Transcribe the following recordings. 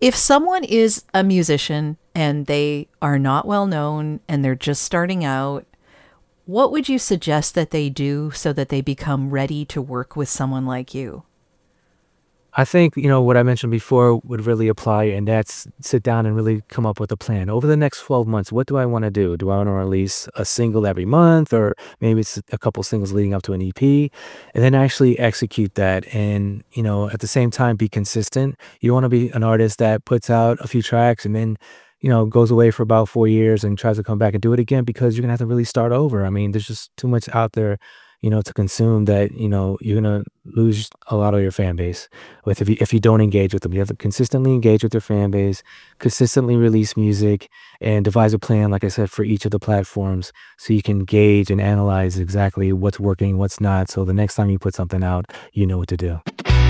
If someone is a musician and they are not well known and they're just starting out, what would you suggest that they do so that they become ready to work with someone like you? I think, what I mentioned before would really apply, and that's sit down and really come up with a plan. Over the next 12 months, what do I want to do? Do I want to release a single every month, or maybe it's a couple singles leading up to an EP? And then actually execute that. And, at the same time, be consistent. You want to be an artist that puts out a few tracks and then, goes away for about 4 years and tries to come back and do it again, because you're going to have to really start over. I mean, there's just too much out there to consume that, you're going to lose a lot of your fan base if you don't engage with them. You have to consistently engage with your fan base, consistently release music, and devise a plan, like I said, for each of the platforms, so you can gauge and analyze exactly what's working, what's not. So the next time you put something out, you know what to do.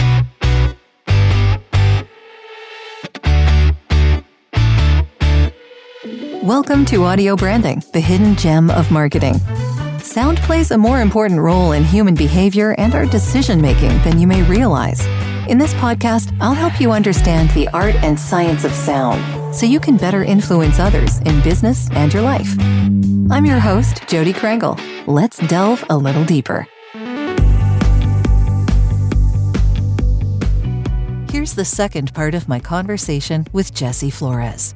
Welcome to Audio Branding, the hidden gem of marketing. Sound plays a more important role in human behavior and our decision-making than you may realize. In this podcast, I'll help you understand the art and science of sound so you can better influence others in business and your life. I'm your host, Jody Krangle. Let's delve a little deeper. Here's the second part of my conversation with Jessie Flores.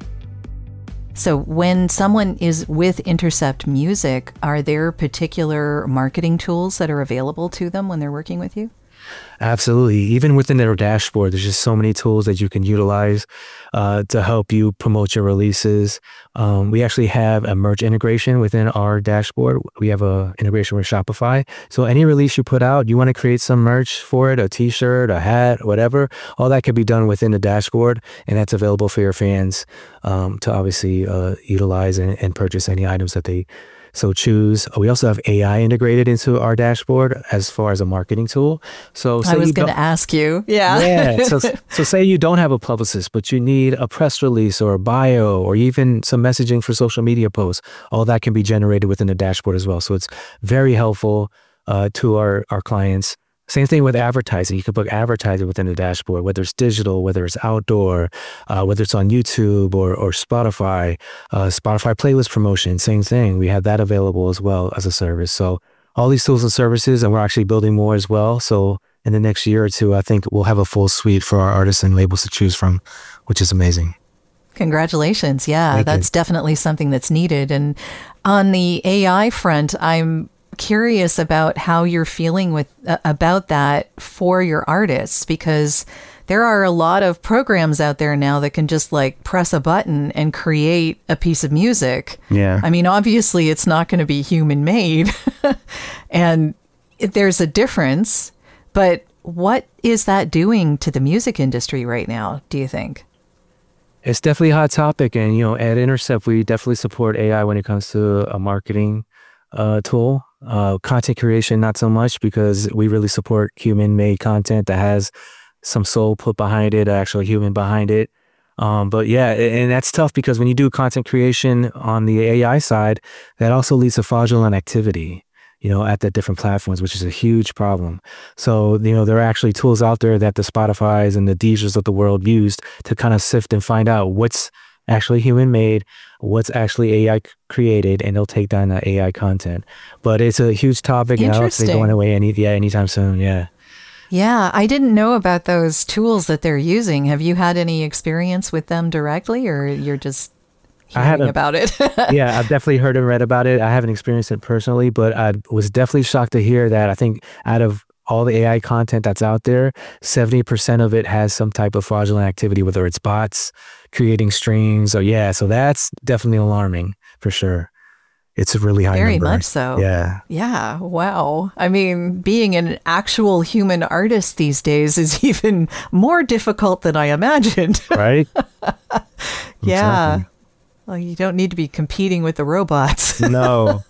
So when someone is with Intercept Music, are there particular marketing tools that are available to them when they're working with you? Absolutely. Even within their dashboard, there's just so many tools that you can utilize to help you promote your releases. We actually have a merch integration within our dashboard. We have a integration with Shopify. So any release you put out, you want to create some merch for it, a t-shirt, a hat, whatever, all that can be done within the dashboard. And that's available for your fans to obviously utilize and purchase any items that they so choose. We also have AI integrated into our dashboard as far as a marketing tool. So I was going to ask you. Yeah. Yeah. So say you don't have a publicist, but you need a press release or a bio or even some messaging for social media posts. All that can be generated within the dashboard as well. So it's very helpful to our clients. Same thing with advertising. You can book advertising within the dashboard, whether it's digital, whether it's outdoor, whether it's on YouTube or Spotify. Spotify playlist promotion, same thing. We have that available as well as a service. So all these tools and services, and we're actually building more as well. So in the next year or two, I think we'll have a full suite for our artists and labels to choose from, which is amazing. Congratulations. Yeah, that's definitely something that's needed. And on the AI front, I'm curious about how you're feeling about that for your artists, because there are a lot of programs out there now that can just press a button and create a piece of music. Yeah. I mean, obviously it's not going to be human made and there's a difference, but what is that doing to the music industry right now, do you think? It's definitely a hot topic. And, at Intercept, we definitely support AI when it comes to a marketing tool. Content creation, not so much, because we really support human-made content that has some soul put behind it, actual human behind it. But yeah, and that's tough because when you do content creation on the AI side, that also leads to fraudulent activity, at the different platforms, which is a huge problem. So, there are actually tools out there that the Spotifys and the Deezers of the world used to kind of sift and find out what's actually human made, what's actually AI created, and they'll take down that AI content. But it's a huge topic, and I don't think going away anytime soon. Yeah. Yeah, I didn't know about those tools that they're using. Have you had any experience with them directly, or you're just hearing about it? Yeah, I've definitely heard and read about it. I haven't experienced it personally, but I was definitely shocked to hear that. I think out of all the AI content that's out there, 70% of it has some type of fraudulent activity, whether it's bots creating strings or so that's definitely alarming for sure. It's a really high number. Very much so. Yeah. Yeah. Wow. I mean, being an actual human artist these days is even more difficult than I imagined. Right? Yeah. Exactly. Well, you don't need to be competing with the robots. No.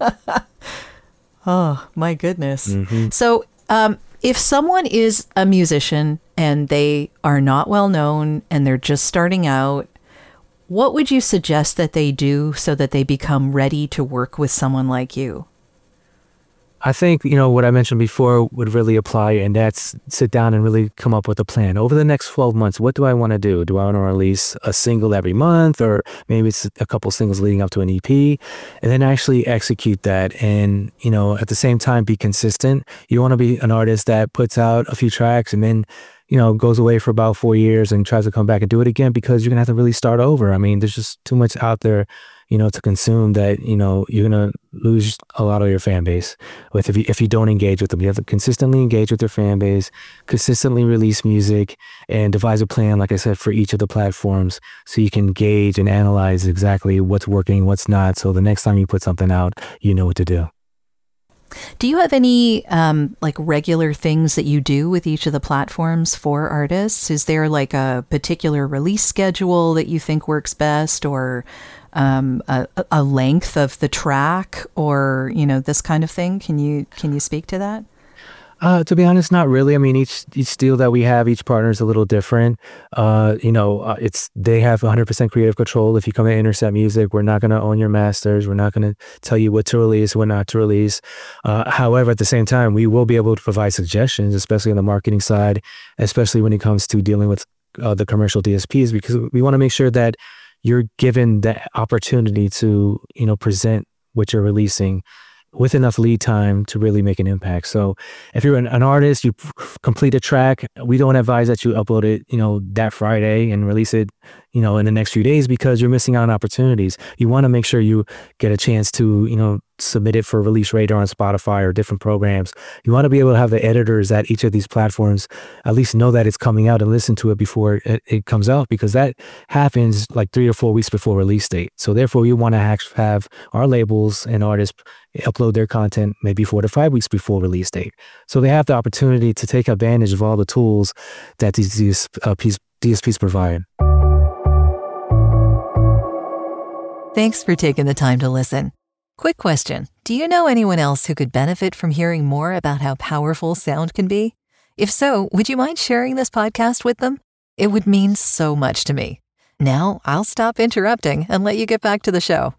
Oh, my goodness. Mm-hmm. So, if someone is a musician and they are not well known and they're just starting out, what would you suggest that they do so that they become ready to work with someone like you? I think, what I mentioned before would really apply, and that's sit down and really come up with a plan. Over the next 12 months, what do I want to do? Do I want to release a single every month, or maybe it's a couple singles leading up to an EP, and then actually execute that. And, at the same time, be consistent. You want to be an artist that puts out a few tracks and then, goes away for about 4 years and tries to come back and do it again, because you're going to have to really start over. I mean, there's just too much out there to consume that, you're going to lose a lot of your fan base if you don't engage with them. You have to consistently engage with your fan base, consistently release music, and devise a plan, like I said, for each of the platforms, so you can gauge and analyze exactly what's working, what's not. So the next time you put something out, you know what to do. Do you have any like regular things that you do with each of the platforms for artists? Is there like a particular release schedule that you think works best, or a length of the track, or this kind of thing? Can you speak to that? To be honest, not really. I mean, each deal that we have, each partner is a little different. They have 100% creative control. If you come to Intercept Music, we're not going to own your masters. We're not going to tell you what to release, what not to release. However, at the same time, we will be able to provide suggestions, especially on the marketing side, especially when it comes to dealing with the commercial DSPs, because we want to make sure that you're given the opportunity to, present what you're releasing with enough lead time to really make an impact. So if you're an artist, you complete a track, we don't advise that you upload it, that Friday and release it, in the next few days, because you're missing out on opportunities. You want to make sure you get a chance to, submit it for Release Radar on Spotify or different programs. You want to be able to have the editors at each of these platforms at least know that it's coming out and listen to it before it comes out, because that happens like 3 or 4 weeks before release date. So therefore, we want to have our labels and artists upload their content maybe 4 to 5 weeks before release date. So they have the opportunity to take advantage of all the tools that these DSPs provide. Thanks for taking the time to listen. Quick question. Do you know anyone else who could benefit from hearing more about how powerful sound can be? If so, would you mind sharing this podcast with them? It would mean so much to me. Now, I'll stop interrupting and let you get back to the show.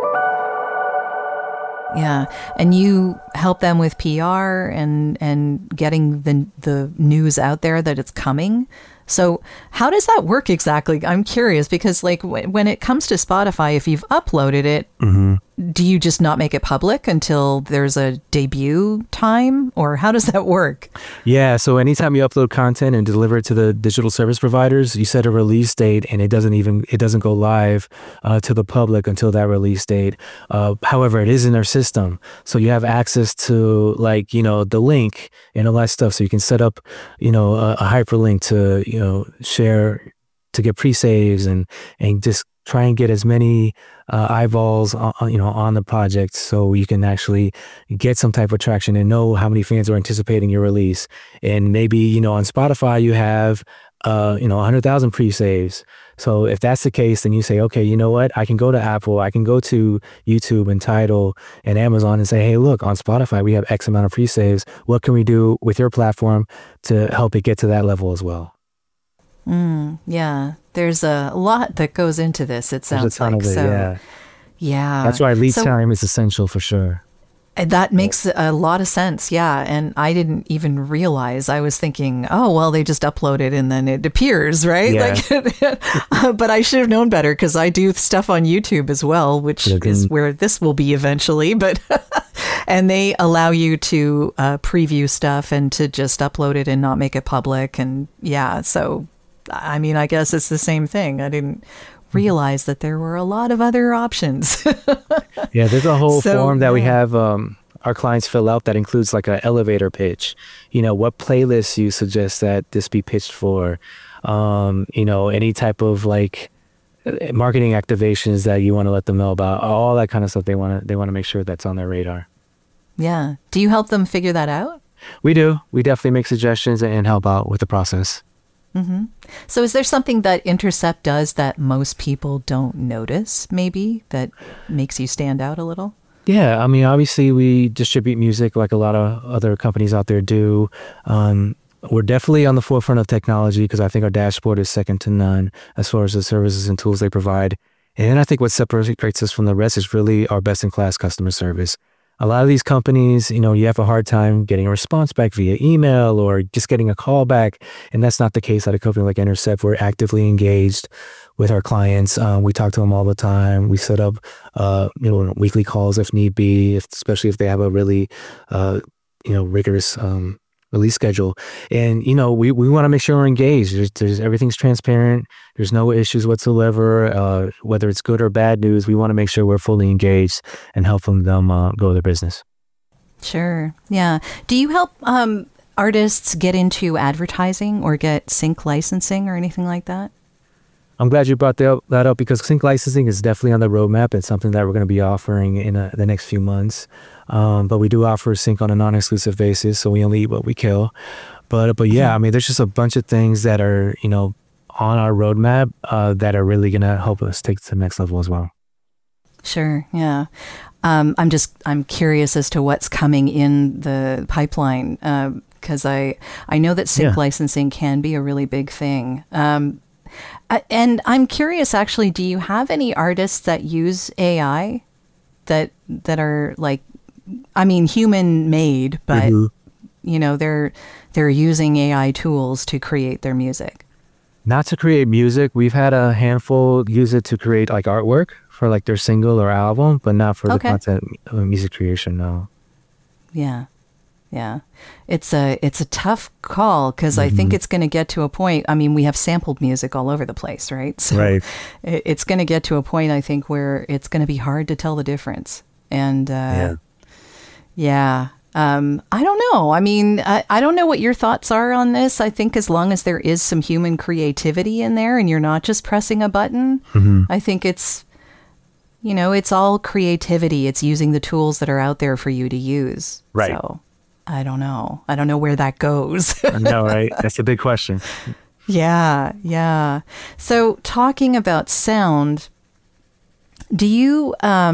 Yeah, and you help them with PR and getting the news out there that it's coming. So how does that work exactly? I'm curious, because like when it comes to Spotify, if you've uploaded it, do you just not make it public until there's a debut time, or how does that work? Yeah, so anytime you upload content and deliver it to the digital service providers, you set a release date, and it doesn't go live to the public until that release date. However, it is in their system, so you have access to the link and all that stuff. So you can set up a hyperlink to share, to get pre-saves and just try and get as many eyeballs on the project, so you can actually get some type of traction and know how many fans are anticipating your release. And maybe on Spotify you have 100,000 pre-saves. So if that's the case, then you say, okay, you know what? I can go to Apple, I can go to YouTube and Tidal and Amazon and say, hey, look, on Spotify we have X amount of pre-saves. What can we do with your platform to help it get to that level as well? Yeah, there's a lot that goes into this, it sounds there's a ton like. Of it, so, yeah. That's why lead time is essential for sure. That makes a lot of sense, yeah. And I didn't even realize. I was thinking, oh, well, they just upload it and then it appears, right? Yeah. But I should have known better, because I do stuff on YouTube as well, which is where this will be eventually. But and they allow you to preview stuff and to just upload it and not make it public. And yeah, so I mean, I guess it's the same thing. I didn't realize that there were a lot of other options. Yeah, there's a whole form that we have our clients fill out that includes like an elevator pitch. What playlists you suggest that this be pitched for. Any type of like marketing activations that you want to let them know about. All that kind of stuff. They want to make sure that's on their radar. Yeah. Do you help them figure that out? We do. We definitely make suggestions and help out with the process. Mm-hmm. So is there something that Intercept does that most people don't notice, maybe, that makes you stand out a little? Yeah, I mean, obviously we distribute music like a lot of other companies out there do. We're definitely on the forefront of technology, because I think our dashboard is second to none as far as the services and tools they provide. And I think what separates us from the rest is really our best-in-class customer service. A lot of these companies, you have a hard time getting a response back via email or just getting a call back. And that's not the case at a company like Intercept. We're actively engaged with our clients. We talk to them all the time. We set up, weekly calls if need be, especially if they have a really, rigorous release schedule. And, we want to make sure we're engaged. There's everything's transparent. There's no issues whatsoever. Whether it's good or bad news, we want to make sure we're fully engaged and helping them grow their business. Sure. Yeah. Do you help artists get into advertising or get sync licensing or anything like that? I'm glad you brought that up because sync licensing is definitely on the roadmap. It's something that we're going to be offering in the next few months. But we do offer sync on a non-exclusive basis, so we only eat what we kill. But yeah, I mean, there's just a bunch of things that are, on our roadmap that are really going to help us take it to the next level as well. Sure. Yeah. I'm curious as to what's coming in the pipeline because I know that sync licensing can be a really big thing. And I'm curious, actually, do you have any artists that use AI that are like, I mean, human made, but they're using AI tools to create their music? Not to create music. We've had a handful use it to create like artwork for like their single or album, but not for the content of music creation. No. Yeah. Yeah. It's a tough call because I think it's going to get to a point. I mean, we have sampled music all over the place, right? So it's going to get to a point, I think, where it's going to be hard to tell the difference. And I don't know. I mean, I don't know what your thoughts are on this. I think as long as there is some human creativity in there and you're not just pressing a button, I think it's all creativity. It's using the tools that are out there for you to use. Right. So I don't know. I don't know where that goes. I know, right? That's a big question. Yeah, yeah. So talking about sound, do you,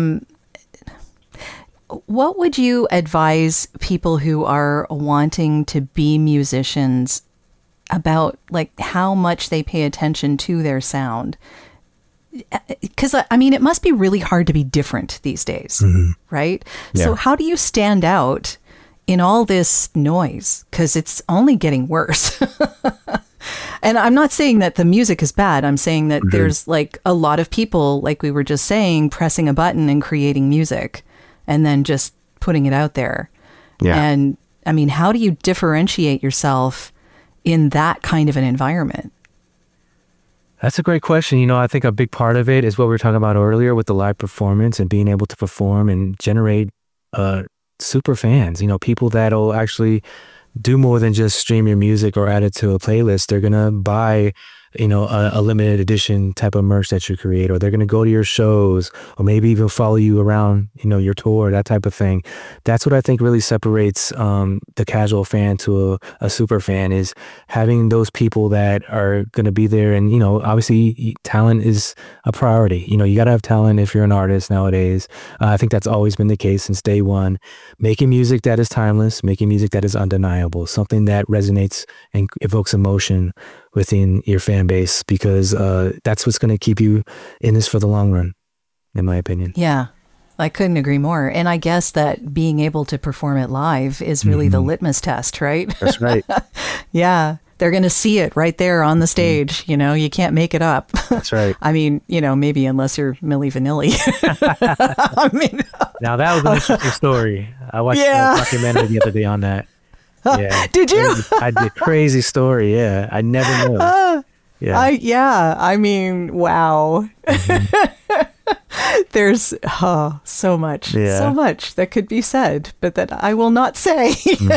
what would you advise people who are wanting to be musicians about, like, how much they pay attention to their sound? Because, I mean, it must be really hard to be different these days, right? Yeah. So how do you stand out in all this noise? Because it's only getting worse. And I'm not saying that the music is bad. I'm saying that there's like a lot of people, like we were just saying, pressing a button and creating music and then just putting it out there. Yeah. And I mean, how do you differentiate yourself in that kind of an environment? That's a great question. I think a big part of it is what we were talking about earlier with the live performance and being able to perform and generate super fans, people that'll actually do more than just stream your music or add it to a playlist. They're going to buy, a limited edition type of merch that you create, or they're going to go to your shows, or maybe even follow you around, your tour, that type of thing. That's what I think really separates the casual fan to a super fan, is having those people that are going to be there. And, obviously talent is a priority. You got to have talent if you're an artist nowadays. I think that's always been the case since day one. Making music that is timeless, making music that is undeniable, something that resonates and evokes emotion within your fan base, because that's what's going to keep you in this for the long run, in my opinion. Yeah, I couldn't agree more. And I guess that being able to perform it live is really the litmus test, right? That's right. Yeah, they're going to see it right there on the stage. You can't make it up. That's right. I mean, maybe unless you're Milli Vanilli. I mean, now that was an interesting story. I watched a documentary the other day on that. Yeah. Did you? I did. Crazy story. Yeah. I never knew. I mean, wow. There's so much that could be said, but that I will not say.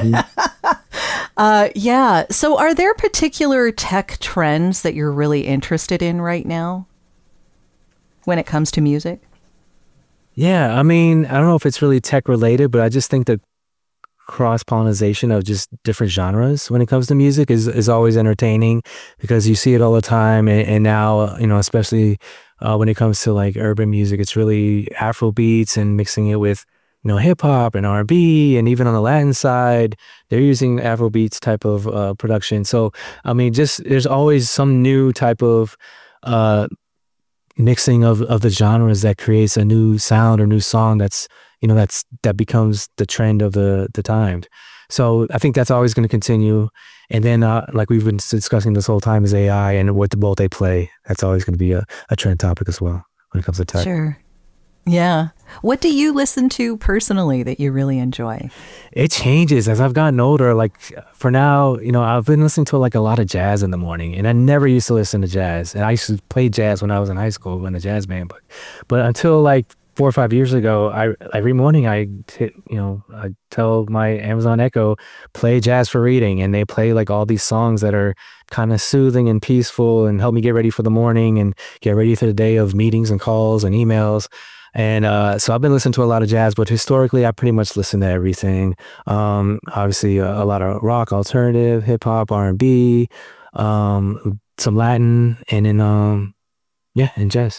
So are there particular tech trends that you're really interested in right now when it comes to music? Yeah. I mean, I don't know if it's really tech related, but I just think that cross-pollination of just different genres when it comes to music is always entertaining, because you see it all the time. And now, especially when it comes to like urban music, it's really Afro beats and mixing it with, hip hop and R&B, and even on the Latin side, they're using Afro beats type of production. So, I mean, just there's always some new type of mixing of the genres that creates a new sound or new song that becomes the trend of the time. So I think that's always going to continue. And then like we've been discussing this whole time is AI and what role they play. That's always going to be a trend topic as well when it comes to tech. Sure. Yeah. What do you listen to personally that you really enjoy? It changes as I've gotten older. Like for now, I've been listening to like a lot of jazz in the morning, and I never used to listen to jazz. And I used to play jazz when I was in high school in a jazz band. But until like 4 or 5 years ago, every morning I tell my Amazon Echo, play jazz for reading, and they play like all these songs that are kind of soothing and peaceful and help me get ready for the morning and get ready for the day of meetings and calls and emails. And so I've been listening to a lot of jazz, but historically I pretty much listen to everything. Obviously a lot of rock, alternative, hip hop, R&B, some Latin, and then and jazz.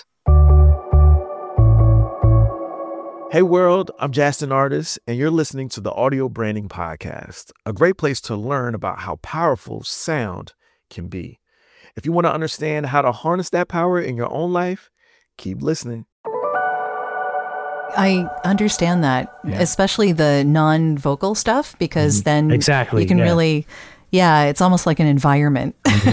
Hey world, I'm Justin Artis, and you're listening to the Audio Branding Podcast, a great place to learn about how powerful sound can be. If you want to understand how to harness that power in your own life, keep listening. I understand that, especially the non-vocal stuff, because then exactly you can really, it's almost like an environment.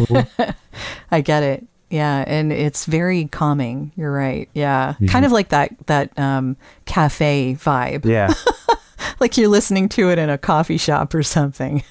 I get it. Yeah, and it's very calming. You're right. Yeah, kind of like that cafe vibe. Yeah, like you're listening to it in a coffee shop or something.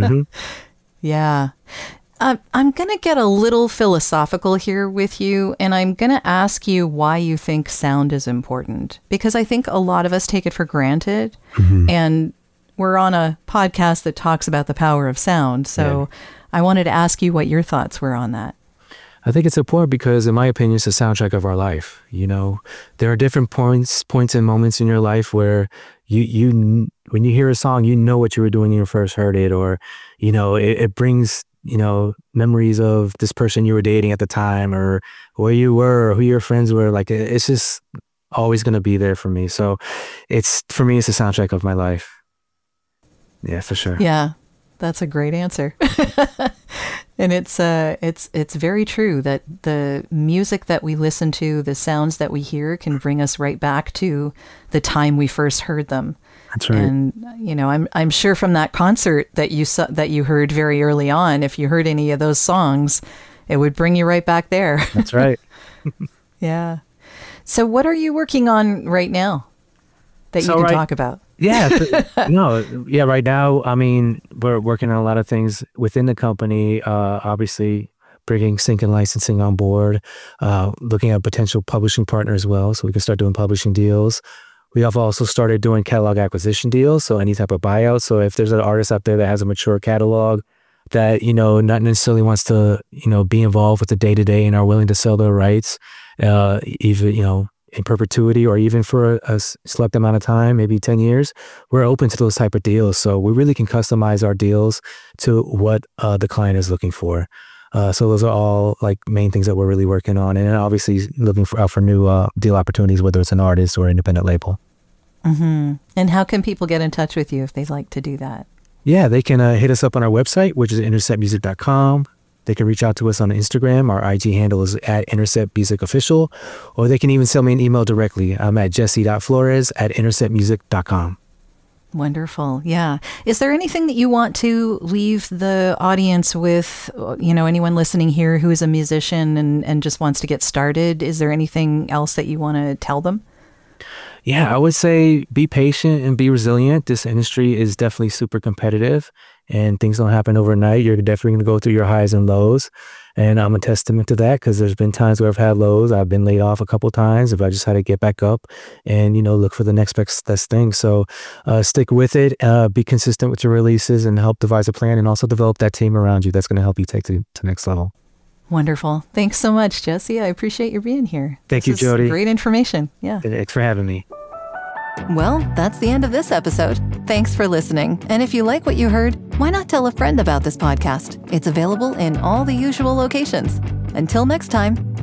Yeah. I'm going to get a little philosophical here with you, and I'm going to ask you why you think sound is important, because I think a lot of us take it for granted, and we're on a podcast that talks about the power of sound. So I wanted to ask you what your thoughts were on that. I think it's important because, in my opinion, it's a soundtrack of our life. There are different points and moments in your life where you when you hear a song, you know what you were doing when you first heard it, or, it brings memories of this person you were dating at the time, or where you were, or who your friends were. Like, it's just always going to be there for me. So for me, it's a soundtrack of my life. Yeah, for sure. Yeah, that's a great answer. And it's very true that the music that we listen to, the sounds that we hear, can bring us right back to the time we first heard them. That's right. And I'm sure from that concert that you heard very early on, if you heard any of those songs, it would bring you right back there. That's right. Yeah. So what are you working on right now that you can talk about? Yeah. Right now, I mean, we're working on a lot of things within the company, obviously bringing sync and licensing on board, looking at potential publishing partners as well, so we can start doing publishing deals. We have also started doing catalog acquisition deals, so any type of buyout. So if there's an artist out there that has a mature catalog that, not necessarily wants to, be involved with the day-to-day and are willing to sell their rights, even, in perpetuity or even for a select amount of time, maybe 10 years, we're open to those type of deals. So we really can customize our deals to what the client is looking for. So those are all like main things that we're really working on. And obviously looking for new deal opportunities, whether it's an artist or independent label. Mm-hmm. And how can people get in touch with you if they'd like to do that? Yeah, they can hit us up on our website, which is interceptmusic.com. They can reach out to us on Instagram. Our IG handle is @InterceptMusicOfficial, or they can even send me an email directly. I'm at jesse.flores@interceptmusic.com. Wonderful. Yeah. Is there anything that you want to leave the audience with, anyone listening here who is a musician and just wants to get started? Is there anything else that you want to tell them? Yeah, I would say be patient and be resilient. This industry is definitely super competitive and things don't happen overnight. You're definitely going to go through your highs and lows. And I'm a testament to that because there's been times where I've had lows. I've been laid off a couple of times. If I just had to get back up and, look for the next best thing. So stick with it, be consistent with your releases and help devise a plan, and also develop that team around you that's going to help you take to the next level. Wonderful. Thanks so much, Jesse. I appreciate you being here. Thank you, Jody. Great information. Yeah. Thanks for having me. Well, that's the end of this episode. Thanks for listening. And if you like what you heard, why not tell a friend about this podcast? It's available in all the usual locations. Until next time.